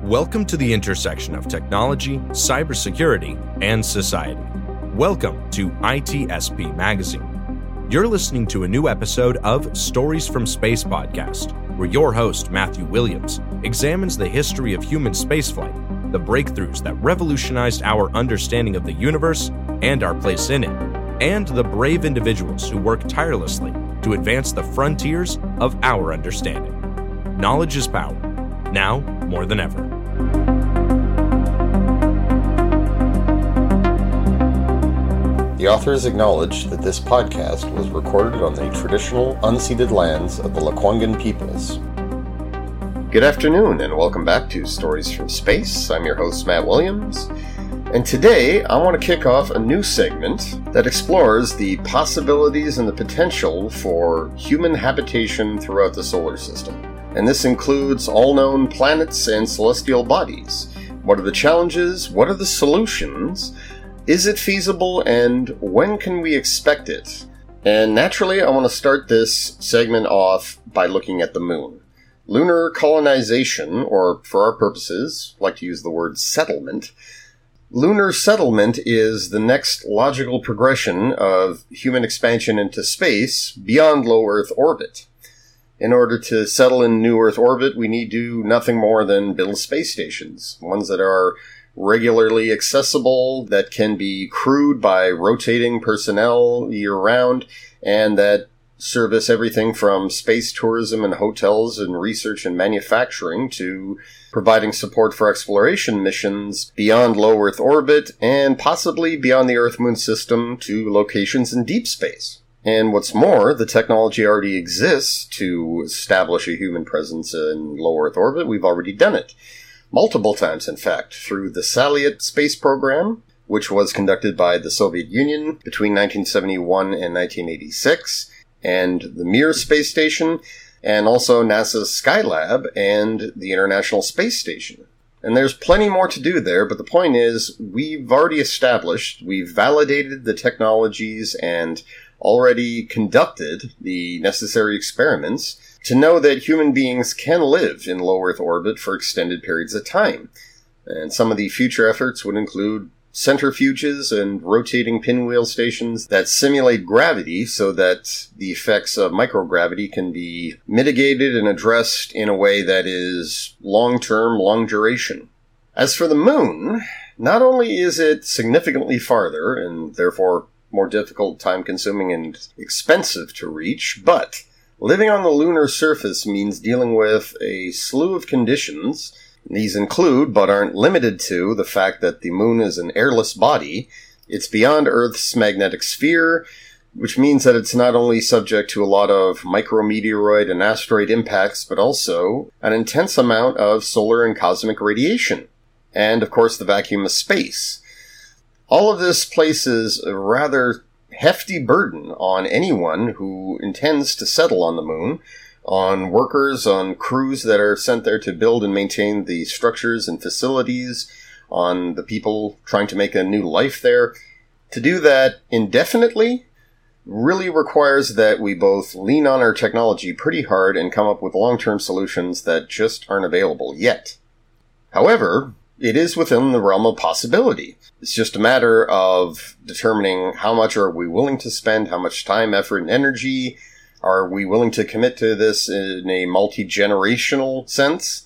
Welcome to the intersection of technology, cybersecurity, and society. Welcome to ITSP Magazine. You're listening to a new episode of Stories from Space podcast, where your host, Matthew Williams, examines the history of human spaceflight, the breakthroughs that revolutionized our understanding of the universe and our place in it, and the brave individuals who work tirelessly to advance the frontiers of our understanding. Knowledge is power, now more than ever. The authors acknowledge that this podcast was recorded on the traditional, unceded lands of the Lekwungen peoples. Good afternoon, and welcome back to Stories from Space. I'm your host, Matt Williams, and today I want to kick off a new segment that explores the possibilities and the potential for human habitation throughout the solar system. And this includes all known planets and celestial bodies. What are the challenges? What are the solutions? Is it feasible, and when can we expect it? And naturally, I want to start this segment off by looking at the moon. Lunar colonization, or for our purposes, I like to use the word settlement. Lunar settlement is the next logical progression of human expansion into space beyond low Earth orbit. In order to settle in new Earth orbit, we need do nothing more than build space stations, ones that are regularly accessible, that can be crewed by rotating personnel year-round, and that service everything from space tourism and hotels and research and manufacturing to providing support for exploration missions beyond low Earth orbit and possibly beyond the Earth-Moon system to locations in deep space. And what's more, the technology already exists to establish a human presence in low Earth orbit. We've already done it. Multiple times, in fact, through the Salyut space program, which was conducted by the Soviet Union between 1971 and 1986, and the Mir space station, and also NASA's Skylab and the International Space Station. And there's plenty more to do there, but the point is, we've validated the technologies and already conducted the necessary experiments to know that human beings can live in low Earth orbit for extended periods of time. And some of the future efforts would include centrifuges and rotating pinwheel stations that simulate gravity so that the effects of microgravity can be mitigated and addressed in a way that is long-term, long duration. As for the moon, not only is it significantly farther and therefore more difficult, time-consuming, and expensive to reach, but living on the lunar surface means dealing with a slew of conditions. These include, but aren't limited to, the fact that the moon is an airless body. It's beyond Earth's magnetic sphere, which means that it's not only subject to a lot of micrometeoroid and asteroid impacts, but also an intense amount of solar and cosmic radiation. And, of course, the vacuum of space. All of this places a rather hefty burden on anyone who intends to settle on the moon, on workers, on crews that are sent there to build and maintain the structures and facilities, on the people trying to make a new life there. To do that indefinitely really requires that we both lean on our technology pretty hard and come up with long-term solutions that just aren't available yet. However, it is within the realm of possibility. It's just a matter of determining how much are we willing to spend, how much time, effort, and energy are we willing to commit to this in a multi-generational sense,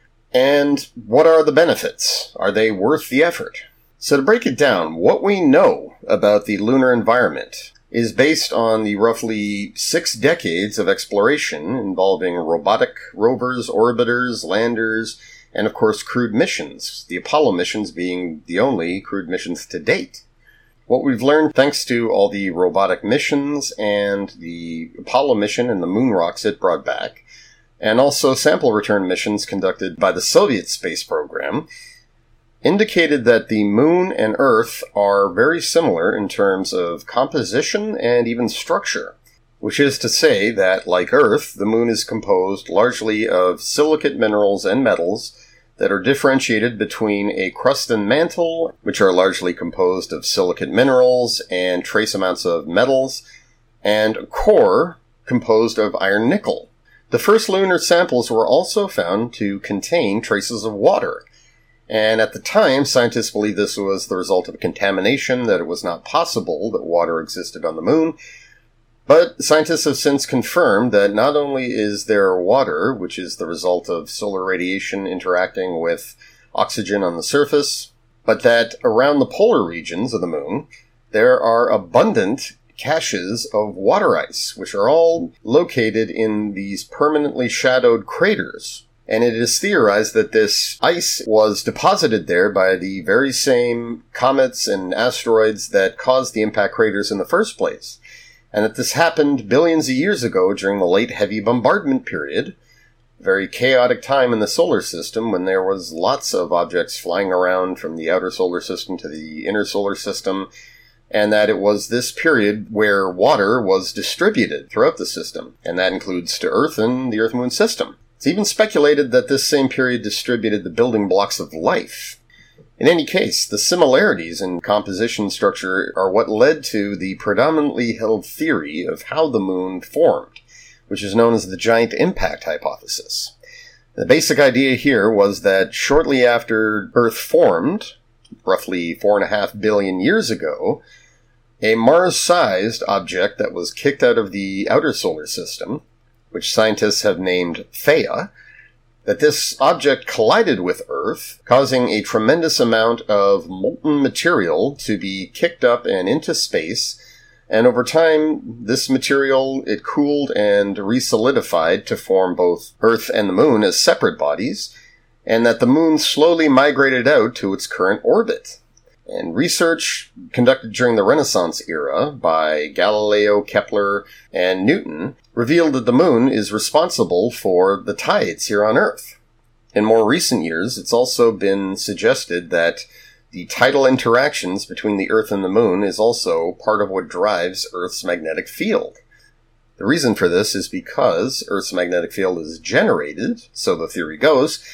and what are the benefits? Are they worth the effort? So to break it down, what we know about the lunar environment is based on the roughly 6 decades of exploration involving robotic rovers, orbiters, landers, and of course crewed missions, the Apollo missions being the only crewed missions to date. What we've learned thanks to all the robotic missions and the Apollo mission and the moon rocks it brought back, and also sample return missions conducted by the Soviet space program, indicated that the moon and Earth are very similar in terms of composition and even structure. Which is to say that, like Earth, the moon is composed largely of silicate minerals and metals that are differentiated between a crust and mantle, which are largely composed of silicate minerals and trace amounts of metals, and a core composed of iron-nickel. The first lunar samples were also found to contain traces of water, And at the time, scientists believed this was the result of contamination, that it was not possible that water existed on the moon. But scientists have since confirmed that not only is there water, which is the result of solar radiation interacting with oxygen on the surface, but that around the polar regions of the moon, there are abundant caches of water ice, which are all located in these permanently shadowed craters. And it is theorized that this ice was deposited there by the very same comets and asteroids that caused the impact craters in the first place. And that this happened billions of years ago during the late heavy bombardment period, a very chaotic time in the solar system when there was lots of objects flying around from the outer solar system to the inner solar system, and that it was this period where water was distributed throughout the system, and that includes to Earth and the Earth-Moon system. It's even speculated that this same period distributed the building blocks of life. In any case, the similarities in composition structure are what led to the predominantly held theory of how the moon formed, which is known as the giant impact hypothesis. The basic idea here was that shortly after Earth formed, roughly 4.5 billion years ago, a Mars-sized object that was kicked out of the outer solar system, which scientists have named Theia, that this object collided with Earth, causing a tremendous amount of molten material to be kicked up and into space, and over time, this material, it cooled and resolidified to form both Earth and the Moon as separate bodies, and that the Moon slowly migrated out to its current orbit. And research conducted during the Renaissance era by Galileo, Kepler, and Newton revealed that the Moon is responsible for the tides here on Earth. In more recent years, it's also been suggested that the tidal interactions between the Earth and the Moon is also part of what drives Earth's magnetic field. The reason for this is because Earth's magnetic field is generated, so the theory goes,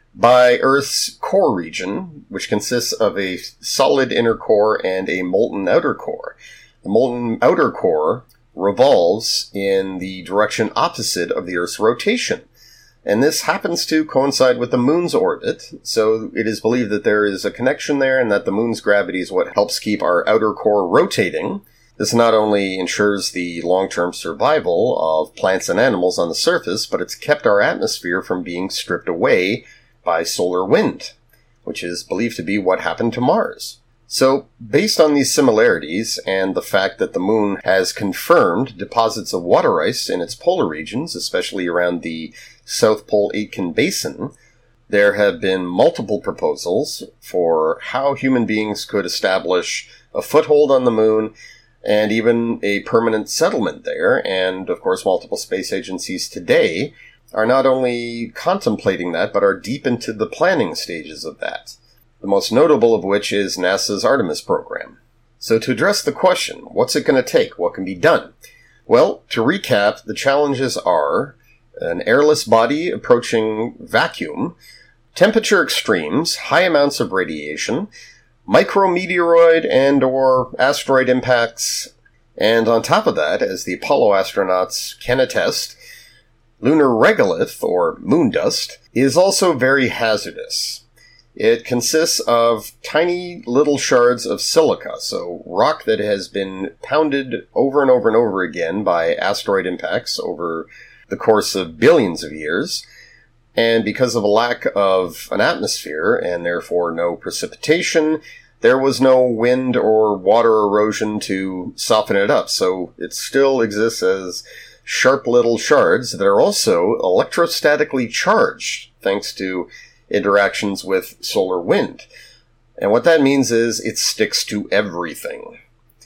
by Earth's core region, which consists of a solid inner core and a molten outer core. The molten outer core revolves in the direction opposite of the Earth's rotation. And this happens to coincide with the Moon's orbit, so it is believed that there is a connection there and that the Moon's gravity is what helps keep our outer core rotating. This not only ensures the long-term survival of plants and animals on the surface, but it's kept our atmosphere from being stripped away by solar wind, which is believed to be what happened to Mars. So, based on these similarities and the fact that the Moon has confirmed deposits of water ice in its polar regions, especially around the South Pole Aitken Basin, there have been multiple proposals for how human beings could establish a foothold on the Moon and even a permanent settlement there, and of course multiple space agencies today are not only contemplating that, but are deep into the planning stages of that. The most notable of which is NASA's Artemis program. So to address the question, what's it going to take? What can be done? Well, to recap, the challenges are an airless body approaching vacuum, temperature extremes, high amounts of radiation, micrometeoroid and or asteroid impacts, and on top of that, as the Apollo astronauts can attest, lunar regolith, or moon dust, is also very hazardous. It consists of tiny little shards of silica, so rock that has been pounded over and over and over again by asteroid impacts over the course of billions of years, and because of a lack of an atmosphere, and therefore no precipitation, there was no wind or water erosion to soften it up, so it still exists as sharp little shards that are also electrostatically charged, thanks to interactions with solar wind. And what that means is it sticks to everything.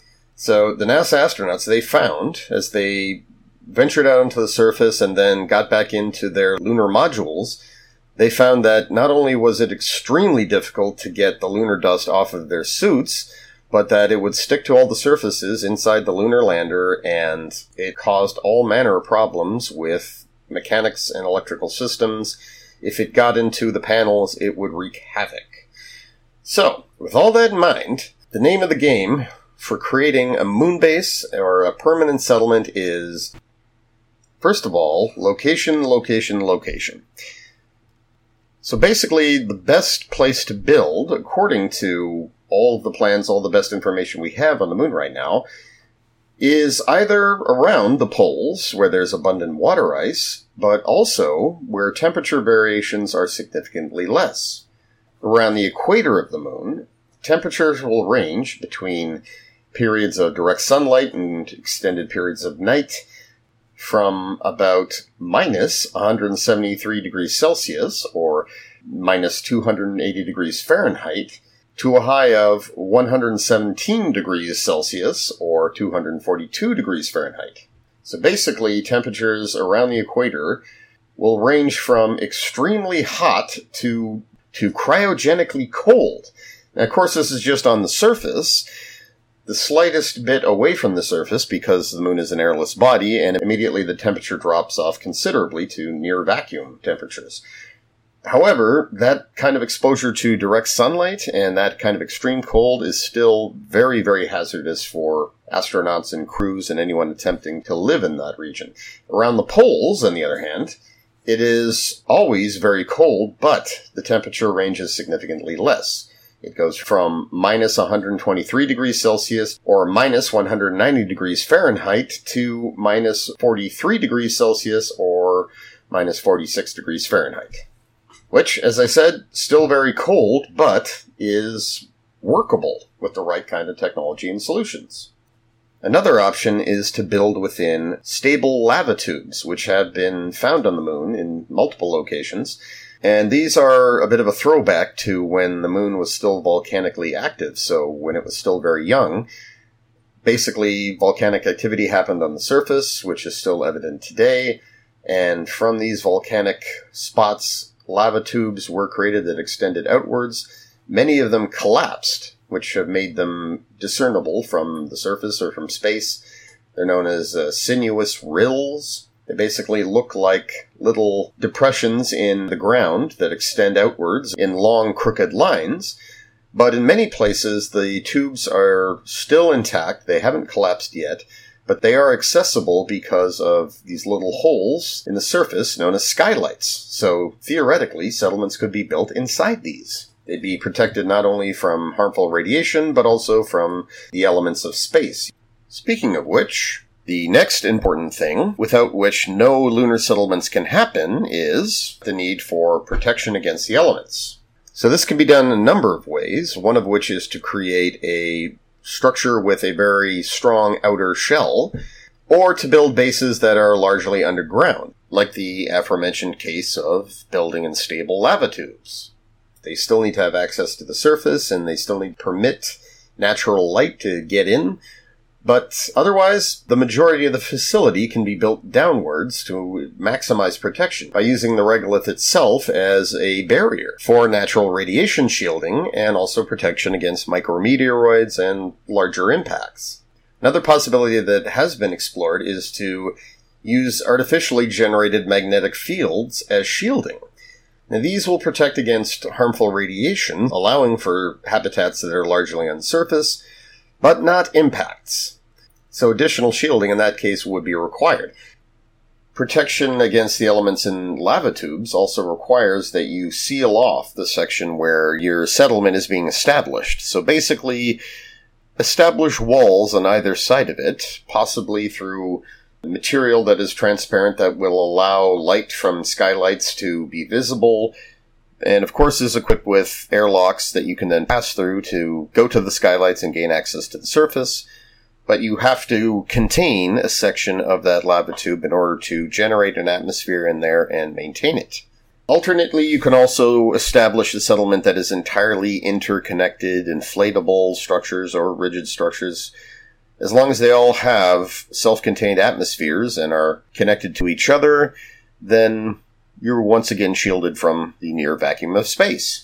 So the NASA astronauts, they found, as they ventured out onto the surface and then got back into their lunar modules, they found that not only was it extremely difficult to get the lunar dust off of their suits, but that it would stick to all the surfaces inside the lunar lander, and it caused all manner of problems with mechanics and electrical systems. If it got into the panels, it would wreak havoc. So, with all that in mind, the name of the game for creating a moon base or a permanent settlement is, first of all, location, location, location. So basically, the best place to build, according to all of the plans, all the best information we have on the moon right now, is either around the poles, where there's abundant water ice, but also where temperature variations are significantly less. Around the equator of the moon, temperatures will range between periods of direct sunlight and extended periods of night from about minus 173 degrees Celsius, or minus 280 degrees Fahrenheit, to a high of 117 degrees Celsius, or 242 degrees Fahrenheit. So basically, temperatures around the equator will range from extremely hot to cryogenically cold. Now, of course, this is just on the surface. The slightest bit away from the surface, because the moon is an airless body, and immediately the temperature drops off considerably to near vacuum temperatures. However, that kind of exposure to direct sunlight and that kind of extreme cold is still very, very hazardous for astronauts and crews and anyone attempting to live in that region. Around the poles, on the other hand, it is always very cold, but the temperature range is significantly less. It goes from minus 123 degrees Celsius, or minus 190 degrees Fahrenheit, to minus 43 degrees Celsius, or minus 46 degrees Fahrenheit. Which, as I said, still very cold, but is workable with the right kind of technology and solutions. Another option is to build within stable lava tubes, which have been found on the moon in multiple locations. And these are a bit of a throwback to when the moon was still volcanically active, so when it was still very young. Basically, volcanic activity happened on the surface, which is still evident today, and from these volcanic spots, lava tubes were created that extended outwards. Many of them collapsed, which have made them discernible from the surface or from space. They're known as sinuous rills. They basically look like little depressions in the ground that extend outwards in long, crooked lines. But in many places, the tubes are still intact. They haven't collapsed yet. But they are accessible because of these little holes in the surface known as skylights. So theoretically, settlements could be built inside these. They'd be protected not only from harmful radiation, but also from the elements of space. Speaking of which, the next important thing, without which no lunar settlements can happen, is the need for protection against the elements. So this can be done in a number of ways, one of which is to create a structure with a very strong outer shell, or to build bases that are largely underground, like the aforementioned case of building in stable lava tubes. They still need to have access to the surface, and they still need to permit natural light to get in, but otherwise, the majority of the facility can be built downwards to maximize protection by using the regolith itself as a barrier for natural radiation shielding and also protection against micrometeoroids and larger impacts. Another possibility that has been explored is to use artificially generated magnetic fields as shielding. Now, these will protect against harmful radiation, allowing for habitats that are largely on surface, but not impacts. So additional shielding in that case would be required. Protection against the elements in lava tubes also requires that you seal off the section where your settlement is being established. So basically, establish walls on either side of it, possibly through material that is transparent that will allow light from skylights to be visible, and of course is equipped with airlocks that you can then pass through to go to the skylights and gain access to the surface. But you have to contain a section of that lava tube in order to generate an atmosphere in there and maintain it. Alternately, you can also establish a settlement that is entirely interconnected, inflatable structures or rigid structures. As long as they all have self-contained atmospheres and are connected to each other, then you're once again shielded from the near vacuum of space.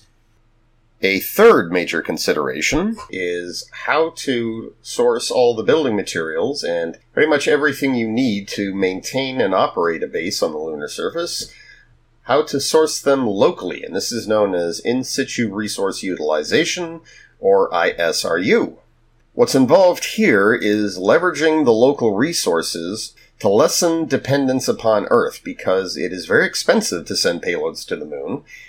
A third major consideration is how to source all the building materials and pretty much everything you need to maintain and operate a base on the lunar surface, how to source them locally, and this is known as In Situ Resource Utilization, or ISRU. What's involved here is leveraging the local resources to lessen dependence upon Earth, because it is very expensive to send payloads to the moon,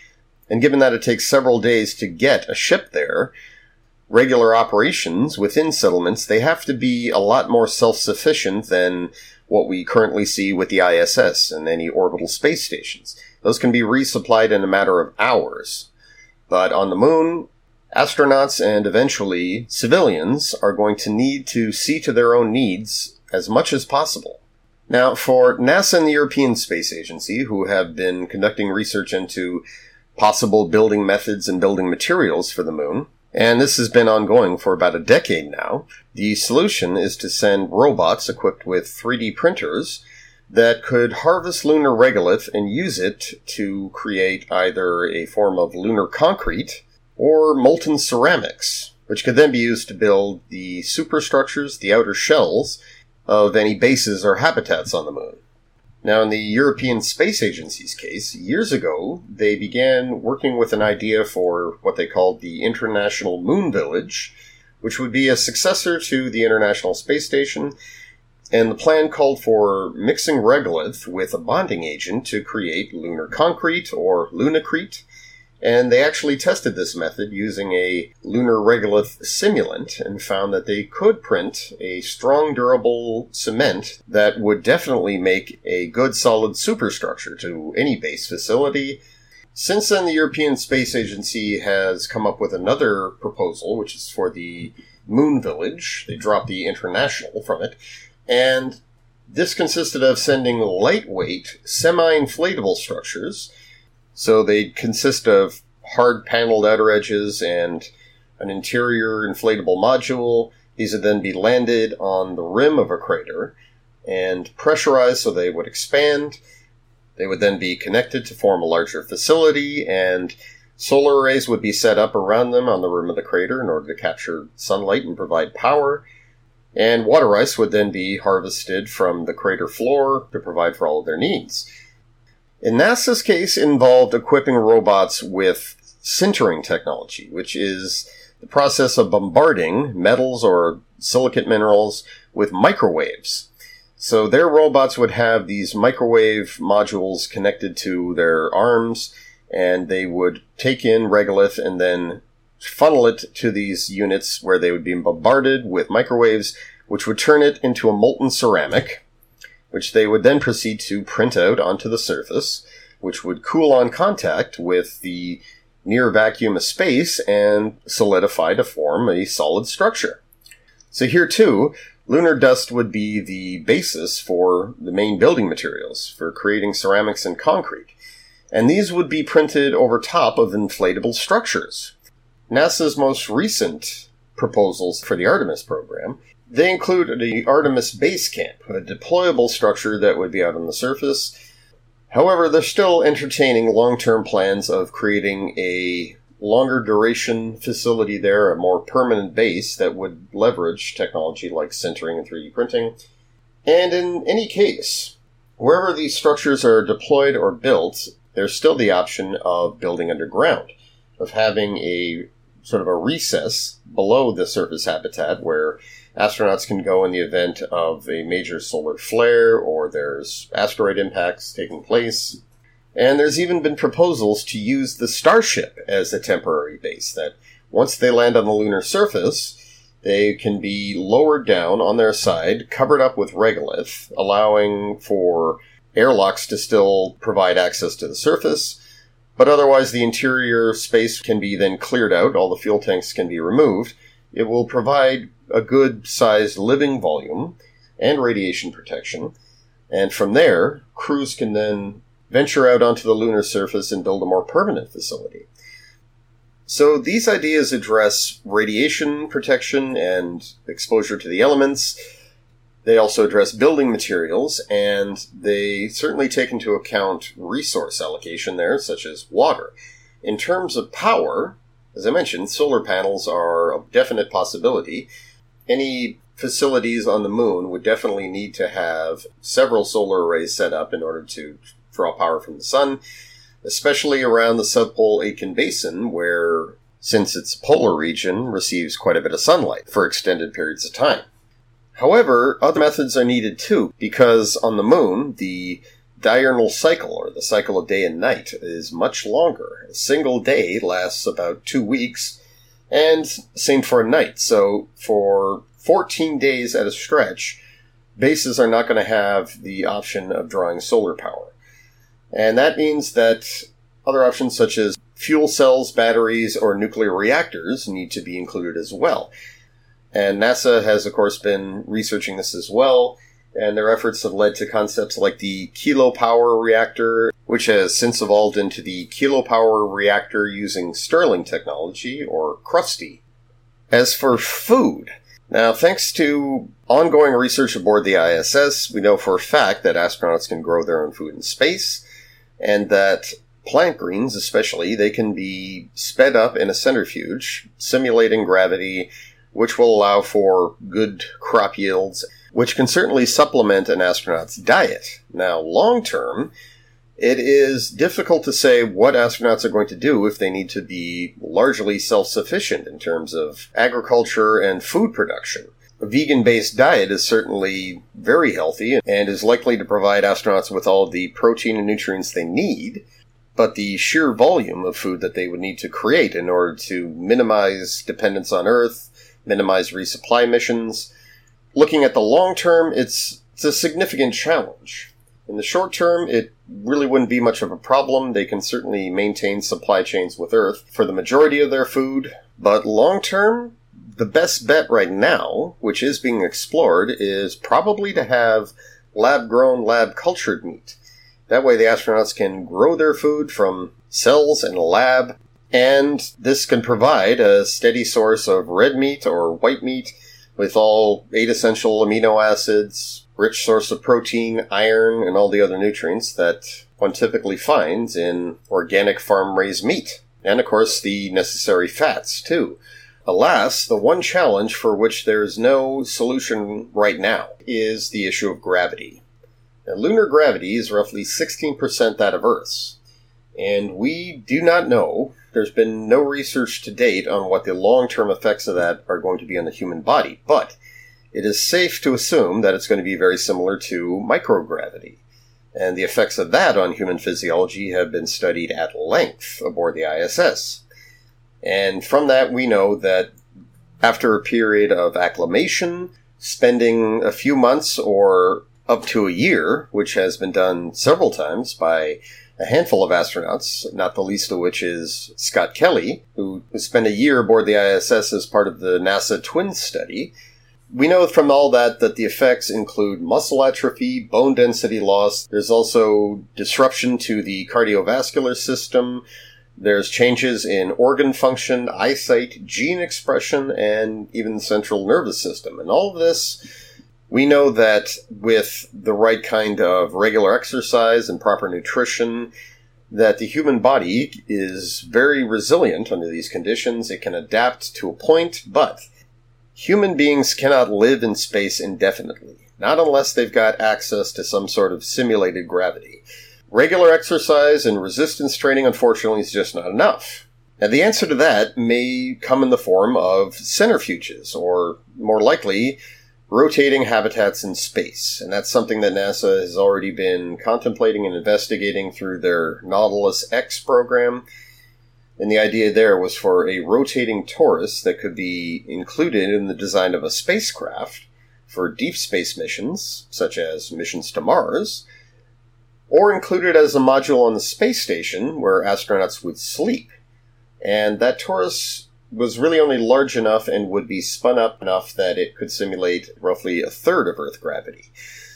And given that it takes several days to get a ship there, regular operations within settlements, they have to be a lot more self-sufficient than what we currently see with the ISS and any orbital space stations. Those can be resupplied in a matter of hours. But on the moon, astronauts and eventually civilians are going to need to see to their own needs as much as possible. Now, for NASA and the European Space Agency, who have been conducting research into possible building methods and building materials for the moon, and this has been ongoing for about a decade now, the solution is to send robots equipped with 3D printers that could harvest lunar regolith and use it to create either a form of lunar concrete or molten ceramics, which could then be used to build the superstructures, the outer shells, of any bases or habitats on the moon. Now, in the European Space Agency's case, years ago, they began working with an idea for what they called the International Moon Village, which would be a successor to the International Space Station, and the plan called for mixing regolith with a bonding agent to create lunar concrete, or lunacrete, and they actually tested this method using a lunar regolith simulant and found that they could print a strong, durable cement that would definitely make a good, solid superstructure to any base facility. Since then, the European Space Agency has come up with another proposal, which is for the Moon Village. They dropped the international from it. And this consisted of sending lightweight, semi-inflatable structures. So they consist of hard paneled outer edges and an interior inflatable module. These would then be landed on the rim of a crater and pressurized so they would expand. They would then be connected to form a larger facility, and solar arrays would be set up around them on the rim of the crater in order to capture sunlight and provide power. And water ice would then be harvested from the crater floor to provide for all of their needs. In NASA's case, it involved equipping robots with sintering technology, which is the process of bombarding metals or silicate minerals with microwaves. So their robots would have these microwave modules connected to their arms, and they would take in regolith and then funnel it to these units where they would be bombarded with microwaves, which would turn it into a molten ceramic, which they would then proceed to print out onto the surface, which would cool on contact with the near vacuum of space and solidify to form a solid structure. So here too, lunar dust would be the basis for the main building materials for creating ceramics and concrete, and these would be printed over top of inflatable structures. NASA's most recent proposals for the Artemis program, they include the Artemis Base Camp, a deployable structure that would be out on the surface. However, they're still entertaining long-term plans of creating a longer duration facility there, a more permanent base that would leverage technology like sintering and 3D printing. And in any case, wherever these structures are deployed or built, there's still the option of building underground, of having a sort of a recess below the surface habitat where astronauts can go in the event of a major solar flare or there's asteroid impacts taking place. And there's even been proposals to use the Starship as a temporary base, that once they land on the lunar surface, they can be lowered down on their side, covered up with regolith, allowing for airlocks to still provide access to the surface, but otherwise the interior space can be then cleared out, all the fuel tanks can be removed. It will provide a good-sized living volume and radiation protection, and from there, crews can then venture out onto the lunar surface and build a more permanent facility. So these ideas address radiation protection and exposure to the elements. They also address building materials, and they certainly take into account resource allocation there, such as water. In terms of power, as I mentioned, solar panels are a definite possibility. Any facilities on the moon would definitely need to have several solar arrays set up in order to draw power from the sun, especially around the South Pole Aitken Basin, where, since its polar region, receives quite a bit of sunlight for extended periods of time. However, other methods are needed too, because on the moon, the diurnal cycle, or the cycle of day and night, is much longer. A single day lasts about 2 weeks, and same for a night. So for 14 days at a stretch, bases are not going to have the option of drawing solar power. And that means that other options such as fuel cells, batteries, or nuclear reactors need to be included as well. And NASA has, of course, been researching this as well, and their efforts have led to concepts like the kilopower reactor, which has since evolved into the kilopower reactor using Stirling technology, or CRUSTY. As for food, now thanks to ongoing research aboard the ISS, we know for a fact that astronauts can grow their own food in space, and that plant greens especially, they can be sped up in a centrifuge, simulating gravity, which will allow for good crop yields, which can certainly supplement an astronaut's diet. Now, long term, it is difficult to say what astronauts are going to do if they need to be largely self-sufficient in terms of agriculture and food production. A vegan-based diet is certainly very healthy and is likely to provide astronauts with all of the protein and nutrients they need, but the sheer volume of food that they would need to create in order to minimize dependence on Earth, minimize resupply missions, looking at the long term, it's a significant challenge. In the short term, it really wouldn't be much of a problem. They can certainly maintain supply chains with Earth for the majority of their food. But long term, the best bet right now, which is being explored, is probably to have lab-grown, lab-cultured meat. That way the astronauts can grow their food from cells in a lab, and this can provide a steady source of red meat or white meat with all 8 essential amino acids, rich source of protein, iron, and all the other nutrients that one typically finds in organic farm-raised meat. And, of course, the necessary fats, too. Alas, the one challenge for which there is no solution right now is the issue of gravity. Now, lunar gravity is roughly 16% that of Earth's. And we do not know, there's been no research to date on what the long-term effects of that are going to be on the human body, but it is safe to assume that it's going to be very similar to microgravity. And the effects of that on human physiology have been studied at length aboard the ISS. And from that, we know that after a period of acclimation, spending a few months or up to a year, which has been done several times by a handful of astronauts, not the least of which is Scott Kelly, who spent a year aboard the ISS as part of the NASA Twins study. We know from all that the effects include muscle atrophy, bone density loss. There's also disruption to the cardiovascular system. There's changes in organ function, eyesight, gene expression, and even the central nervous system. And all of this, we know that with the right kind of regular exercise and proper nutrition, that the human body is very resilient under these conditions. It can adapt to a point, but human beings cannot live in space indefinitely, not unless they've got access to some sort of simulated gravity. Regular exercise and resistance training, unfortunately, is just not enough. Now, the answer to that may come in the form of centrifuges, or more likely, rotating habitats in space. And that's something that NASA has already been contemplating and investigating through their Nautilus X program. And the idea there was for a rotating torus that could be included in the design of a spacecraft for deep space missions, such as missions to Mars, or included as a module on the space station where astronauts would sleep. And that torus was really only large enough and would be spun up enough that it could simulate roughly a third of Earth gravity.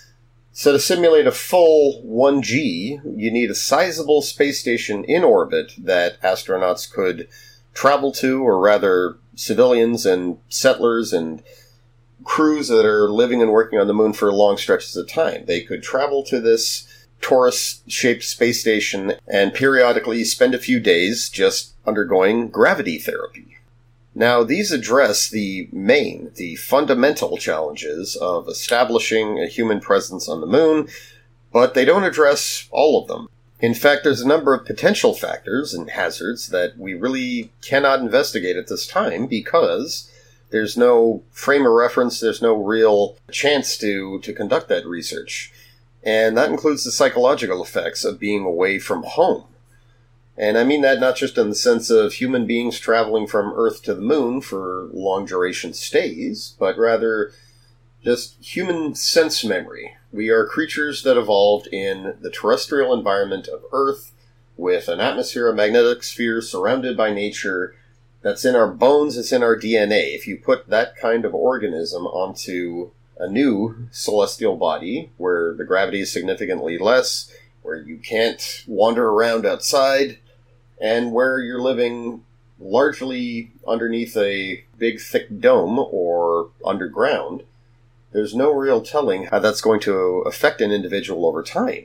So to simulate a full 1G, you need a sizable space station in orbit that astronauts could travel to, or rather civilians and settlers and crews that are living and working on the moon for long stretches of time. They could travel to this torus-shaped space station and periodically spend a few days just undergoing gravity therapy. Now, these address the fundamental challenges of establishing a human presence on the moon, but they don't address all of them. In fact, there's a number of potential factors and hazards that we really cannot investigate at this time because there's no frame of reference, there's no real chance to conduct that research. And that includes the psychological effects of being away from home. And I mean that not just in the sense of human beings traveling from Earth to the moon for long-duration stays, but rather just human sense memory. We are creatures that evolved in the terrestrial environment of Earth with an atmosphere, a magnetic sphere surrounded by nature. That's in our bones, it's in our DNA. If you put that kind of organism onto a new celestial body where the gravity is significantly less, where you can't wander around outside, and where you're living largely underneath a big thick dome or underground, there's no real telling how that's going to affect an individual over time.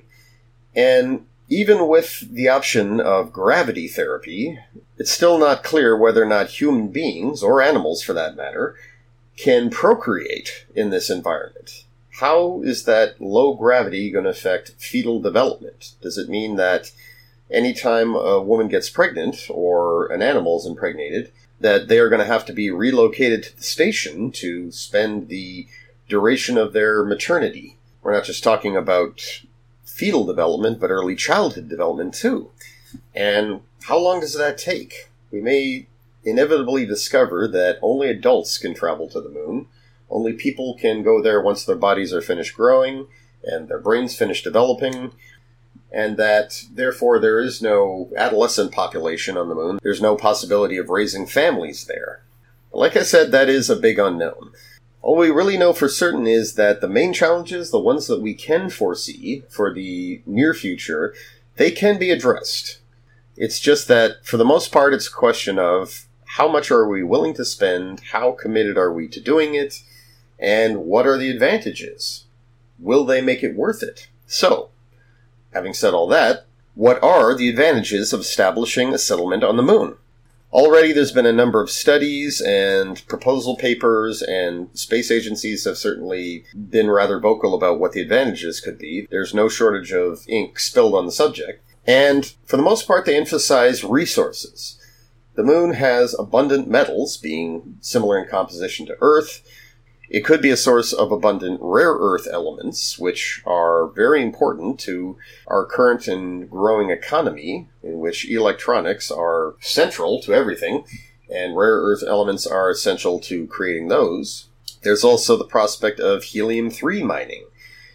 And even with the option of gravity therapy, it's still not clear whether or not human beings, or animals for that matter, can procreate in this environment. How is that low gravity going to affect fetal development? Does it mean that anytime a woman gets pregnant, or an animal is impregnated, that they are going to have to be relocated to the station to spend the duration of their maternity? We're not just talking about fetal development, but early childhood development too. And how long does that take? We may inevitably discover that only adults can travel to the moon. Only people can go there once their bodies are finished growing and their brains finish developing, and that, therefore, there is no adolescent population on the moon. There's no possibility of raising families there. Like I said, that is a big unknown. All we really know for certain is that the main challenges, the ones that we can foresee for the near future, they can be addressed. It's just that, for the most part, it's a question of how much are we willing to spend, how committed are we to doing it, and what are the advantages? Will they make it worth it? So, having said all that, what are the advantages of establishing a settlement on the moon? Already there's been a number of studies and proposal papers, and space agencies have certainly been rather vocal about what the advantages could be. There's no shortage of ink spilled on the subject. And for the most part, they emphasize resources. The moon has abundant metals, being similar in composition to Earth. It could be a source of abundant rare earth elements, which are very important to our current and growing economy, in which electronics are central to everything, and rare earth elements are essential to creating those. There's also the prospect of helium-3 mining.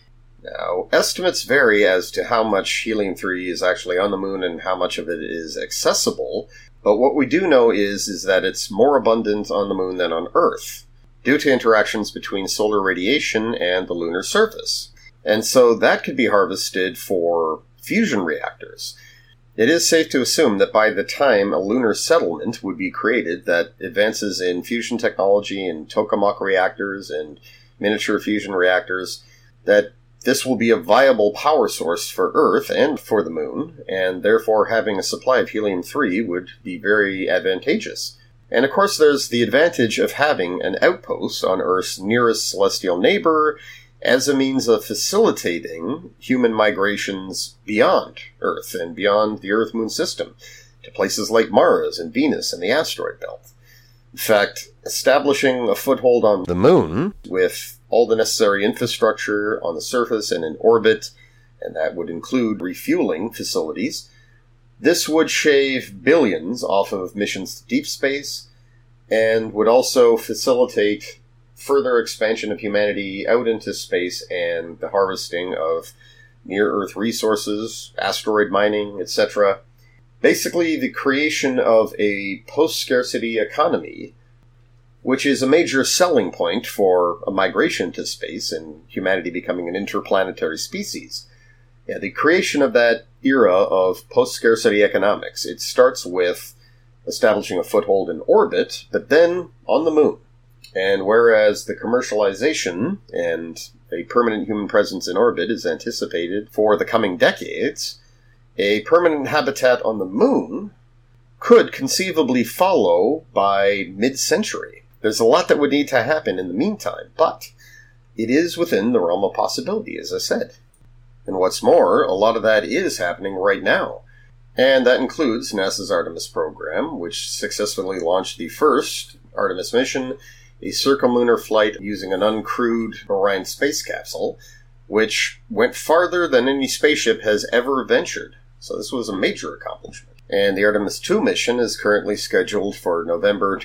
Now, estimates vary as to how much helium-3 is actually on the moon and how much of it is accessible, but what we do know is that it's more abundant on the moon than on Earth, due to interactions between solar radiation and the lunar surface. And so that could be harvested for fusion reactors. It is safe to assume that by the time a lunar settlement would be created, that advances in fusion technology and tokamak reactors and miniature fusion reactors, that this will be a viable power source for Earth and for the moon, and therefore having a supply of helium-3 would be very advantageous. And of course there's the advantage of having an outpost on Earth's nearest celestial neighbor as a means of facilitating human migrations beyond Earth and beyond the Earth-Moon system, to places like Mars and Venus and the asteroid belt. In fact, establishing a foothold on the moon with all the necessary infrastructure on the surface and in orbit, and that would include refueling facilities, this would shave billions off of missions to deep space, and would also facilitate further expansion of humanity out into space and the harvesting of near-Earth resources, asteroid mining, etc. Basically, the creation of a post-scarcity economy, which is a major selling point for a migration to space and humanity becoming an interplanetary species. Yeah, the creation of that era of post-scarcity economics, it starts with establishing a foothold in orbit, but then on the moon. And whereas the commercialization and a permanent human presence in orbit is anticipated for the coming decades, a permanent habitat on the moon could conceivably follow by mid-century. There's a lot that would need to happen in the meantime, but it is within the realm of possibility, as I said. And what's more, a lot of that is happening right now. And that includes NASA's Artemis program, which successfully launched the first Artemis mission, a circumlunar flight using an uncrewed Orion space capsule, which went farther than any spaceship has ever ventured. So this was a major accomplishment. And the Artemis II mission is currently scheduled for November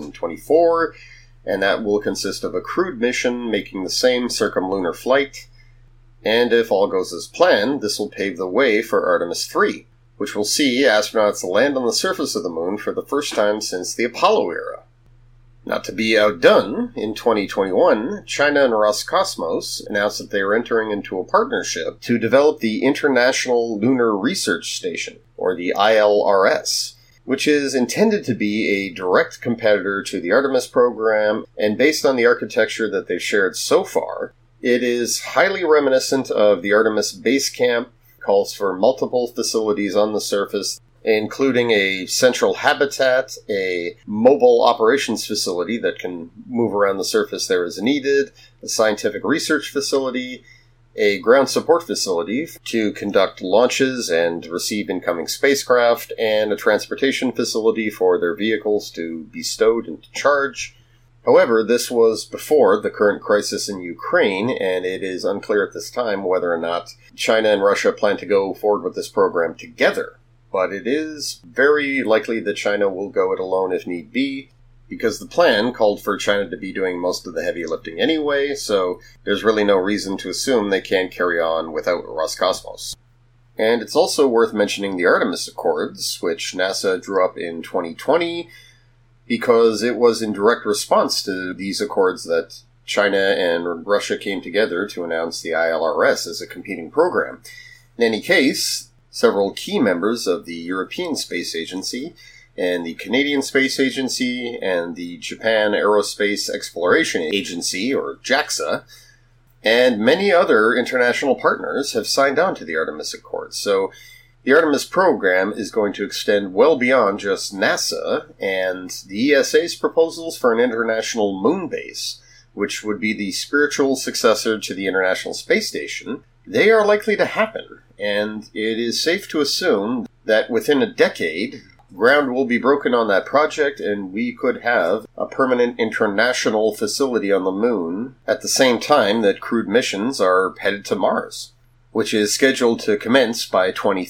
2024, and that will consist of a crewed mission making the same circumlunar flight. And if all goes as planned, this will pave the way for Artemis III, which will see astronauts land on the surface of the moon for the first time since the Apollo era. Not to be outdone, in 2021, China and Roscosmos announced that they are entering into a partnership to develop the International Lunar Research Station, or the ILRS, which is intended to be a direct competitor to the Artemis program, and based on the architecture that they've shared so far, it is highly reminiscent of the Artemis base camp, calls for multiple facilities on the surface, including a central habitat, a mobile operations facility that can move around the surface there as needed, a scientific research facility, a ground support facility to conduct launches and receive incoming spacecraft, and a transportation facility for their vehicles to be stowed and to charge. However, this was before the current crisis in Ukraine, and it is unclear at this time whether or not China and Russia plan to go forward with this program together. But it is very likely that China will go it alone if need be, because the plan called for China to be doing most of the heavy lifting anyway, so there's really no reason to assume they can't carry on without Roscosmos. And it's also worth mentioning the Artemis Accords, which NASA drew up in 2020, because it was in direct response to these accords that China and Russia came together to announce the ILRS as a competing program. In any case, several key members of the European Space Agency and the Canadian Space Agency and the Japan Aerospace Exploration Agency, or JAXA, and many other international partners have signed on to the Artemis Accords. So the Artemis program is going to extend well beyond just NASA, and the ESA's proposals for an international moon base, which would be the spiritual successor to the International Space Station, they are likely to happen. And it is safe to assume that within a decade, ground will be broken on that project and we could have a permanent international facility on the moon at the same time that crewed missions are headed to Mars, which is scheduled to commence by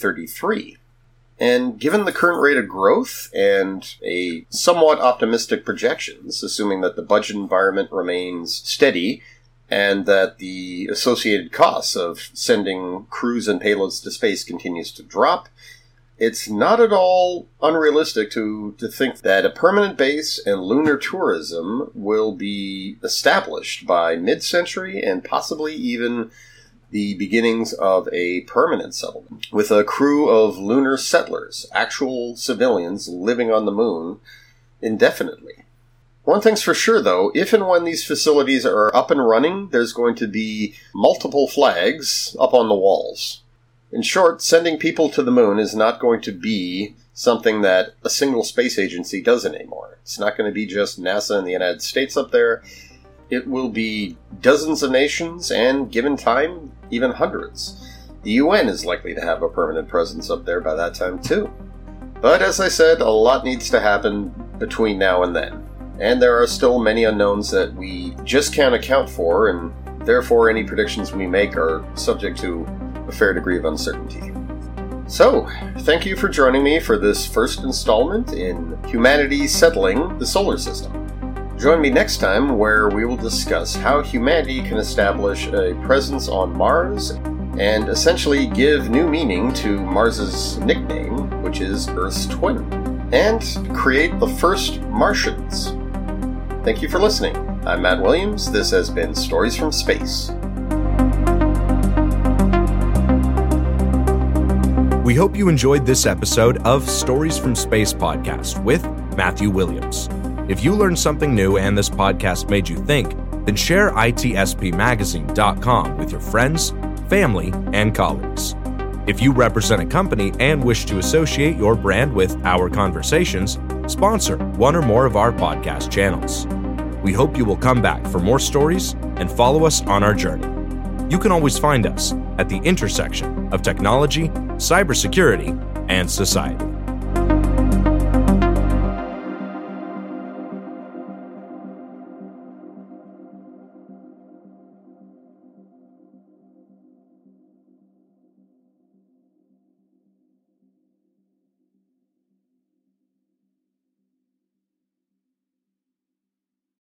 2033. And given the current rate of growth and a somewhat optimistic projections, assuming that the budget environment remains steady, and that the associated costs of sending crews and payloads to space continues to drop, it's not at all unrealistic to think that a permanent base and lunar tourism will be established by mid-century and possibly even the beginnings of a permanent settlement, with a crew of lunar settlers, actual civilians living on the moon indefinitely. One thing's for sure, though, if and when these facilities are up and running, there's going to be multiple flags up on the walls. In short, sending people to the moon is not going to be something that a single space agency does anymore. It's not going to be just NASA and the United States up there. It will be dozens of nations, and given time, even hundreds. The UN is likely to have a permanent presence up there by that time, too. But as I said, a lot needs to happen between now and then. And there are still many unknowns that we just can't account for, and therefore any predictions we make are subject to a fair degree of uncertainty. So, thank you for joining me for this first installment in Humanity Settling the Solar System. Join me next time where we will discuss how humanity can establish a presence on Mars and essentially give new meaning to Mars's nickname, which is Earth's twin, and create the first Martians. Thank you for listening. I'm Matt Williams. This has been Stories from Space. We hope you enjoyed this episode of Stories from Space podcast with Matthew Williams. If you learned something new and this podcast made you think, then share itspmagazine.com with your friends, family, and colleagues. If you represent a company and wish to associate your brand with our conversations, sponsor one or more of our podcast channels. We hope you will come back for more stories and follow us on our journey. You can always find us at the intersection of technology, cybersecurity, and society.